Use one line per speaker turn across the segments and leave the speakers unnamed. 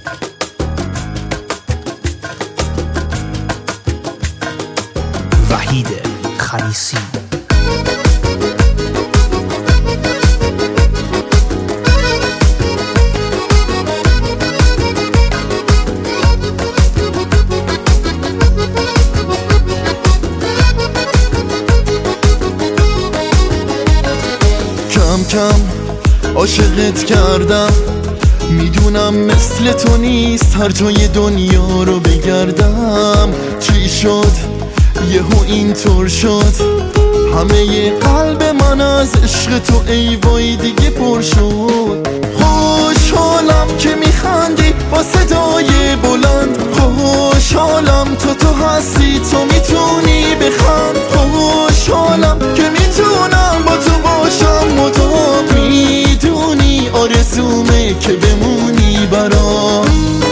وحید خلیسی.
کم کم عاشقت کردم، میدونم مثل تو نیست هر جای دنیا رو بگردم. چی شد یهو اینطور شد، همه قلب من از عشق تو ای وای دیگه پر شد. خوشحالم که میخندی با صدای بلند، خوشحالم تو هستی، تو میتونی بخند. خوشحالم که میتونم با تو باشم مدام، میدونی آرزومه که بمونی برام.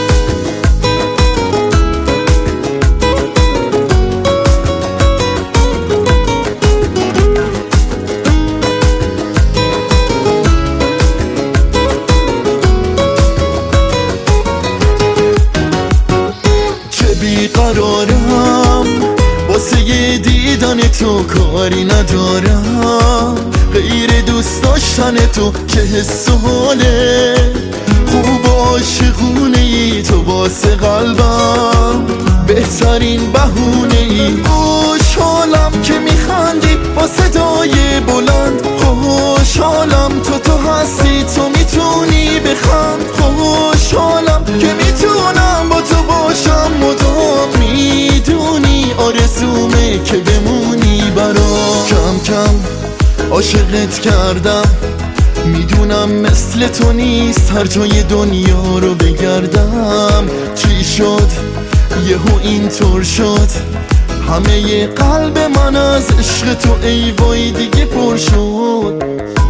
بیقرارم واسه یه دیدن تو، کاری ندارم غیر دوست داشتن تو که حس و حاله خوب عاشقونه ای تو واسه قلبم، بهترین بهونه ای. خوشحالم که میخندی با صدای بلند، خوشحالم تو هستی، تو میتونی بخند. خوشحالم که میتونم با تو باشم مدام، میدونی آرزومه که بمونی برام. کم کم عاشقت کردم، میدونم مثل تو نیست هر جای دنیا رو بگردم. چی شد یهو اینطور شد، همه قلب من از عشق تو ای وای دیگه پر شد.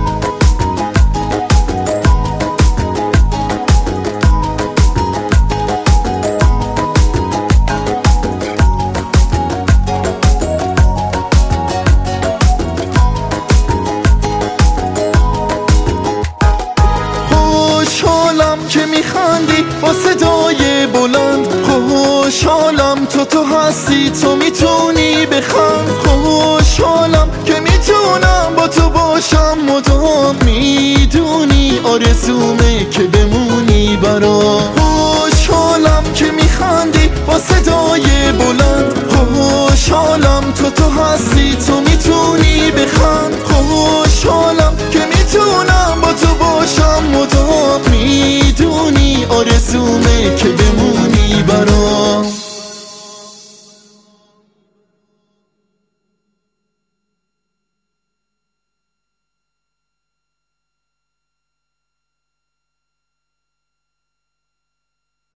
خوشحالم که میخندی با صدای بلند، خوشحالم تو هستی، تو میتونی بخند. خوشحالم که میتونم با تو باشم مدام، میدونی آرزومه که بمونی برام. خوشحالم که میخندی با صدای بلند، خوشحالم تو هستی، تو میتونی بخند. خوشحالم که میتونم با تو باشم مدام، میدونی آرزومه که بمونی برام.